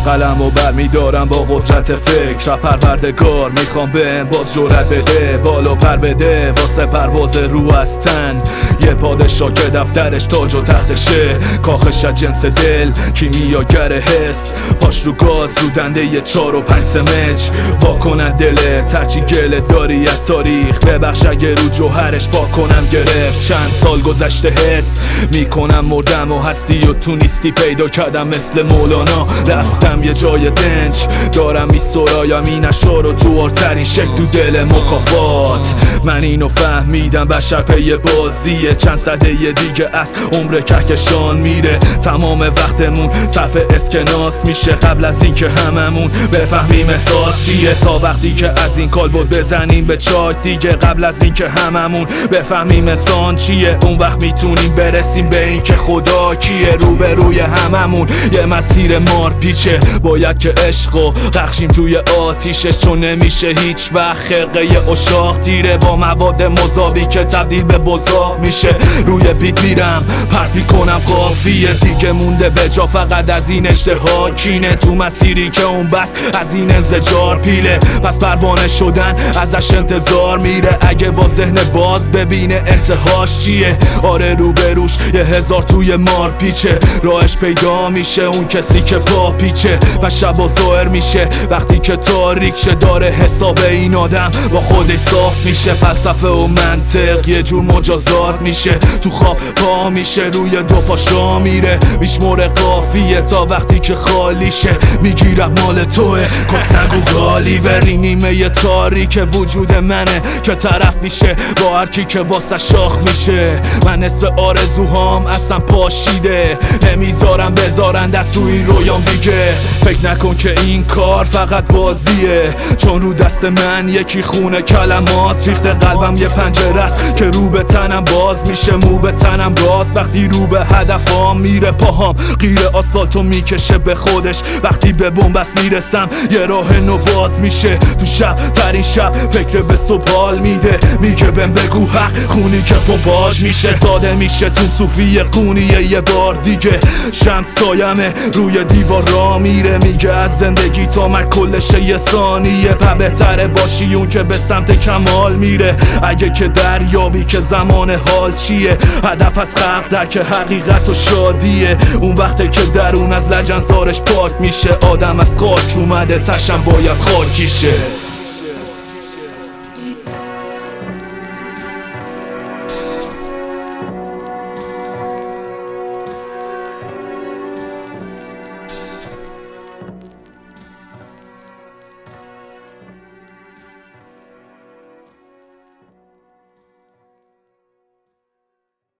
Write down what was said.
قلم و بر میدارم با قدرت فکر و پروردگار میخوام بهم باز جرأت بده، بالا پر بده واسه پرواز رو از تن. یه پادشاه که دفترش تاج و تختشه، کاخش از جنس دل، کیمیاگر حس، پاش رو گاز رو دنده یه 4 و 5 سمج. واکنن دلت هرچی گله داری از تاریخ، ببخش اگه رو جوهرش پاک کنم گرفت. چند سال گذشته حس میکنم مردم و هستی و تو نیستی پیدا کردم مثل مولانا. رفتم یه جای دنج دارم میسرایم این اشعار و تو آرترین شکل تو دل مکافات. من اینو فهمیدم بشر پی بازیه، چند سده دیگه از عمر کهکشان میره. تمام وقتمون صرف اسکناس میشه قبل از اینکه هممون بفهمیم احساس چیه. تا وقتی که از این کالبد بزنیم به چاک دیگه، قبل از اینکه هممون بفهمیم انسان چیه. اون وقت میتونیم برسیم به این که خدا کیه. روبروی هممون یه مسیر مار پیچه، باید که عشقو قخشیم توی آتیشش، چون نمیشه هیچ وقت خرقه اشاق تیره با مواد مذابی که تبدیل به بزاق میشه. روی بیت میرم پرت میکنم قافیه، دیگه مونده به جا فقط از این اشتها کینه. تو مسیری که اون بس از این انزجار پیله، پس پروانه شدن ازش انتظار میره. اگه با ذهن باز ببینه انتهاش چیه، آره روبروش یه 1000 توی مار پیچه. راهش پیدا میشه اون کسی که پا پیچه و شبا ظاهر میشه وقتی که تاریک شه. داره حساب این آدم با خودش صاف میشه، فلسفه و منطق یه جور مجازات میشه. تو خواب پا میشه روی 2 پاش را میره، میشموره قافیه تا وقتی که خالی شه. میگیرم مال توه کس نگو گالی وری، نیمه یه تاریک وجود منه که طرف میشه با هر کی که واسه شاخ میشه. من نصف آرزوهام اصلا پاشیده، نمیذارم بذارن دست روی این رویام دیگه. فکر نکن که این کار فقط بازیه، چون رو دست من یکی خونه کلمات ریخته. قلبم یه پنجره است که رو به تنم باز میشه، مو به تنم راست وقتی رو به هدفام میره. پاهام غیر آسفالتو میکشه به خودش، وقتی به بنبست میرسم یه راه نو باز میشه. تو شب ترین شب فکر به صبح میده، میگه بهم بگو حق خونی که پمپاژ میشه. زاده میشه تو صوفی قونیه یه بار دیگه، شمس سایمه روی دیوار را میره. میگه از زندگی تا مرگ کلشه یه ثانیه، پس بهتره باشی اون که به سمت کمال میره. اگه که دریابی که زمان حال چیه، هدف از خلق درک حقیقت و شادیه. اون وقته که درون از لجن زارش پاک میشه، آدم از خاک اومده تشم باید خاکیشه.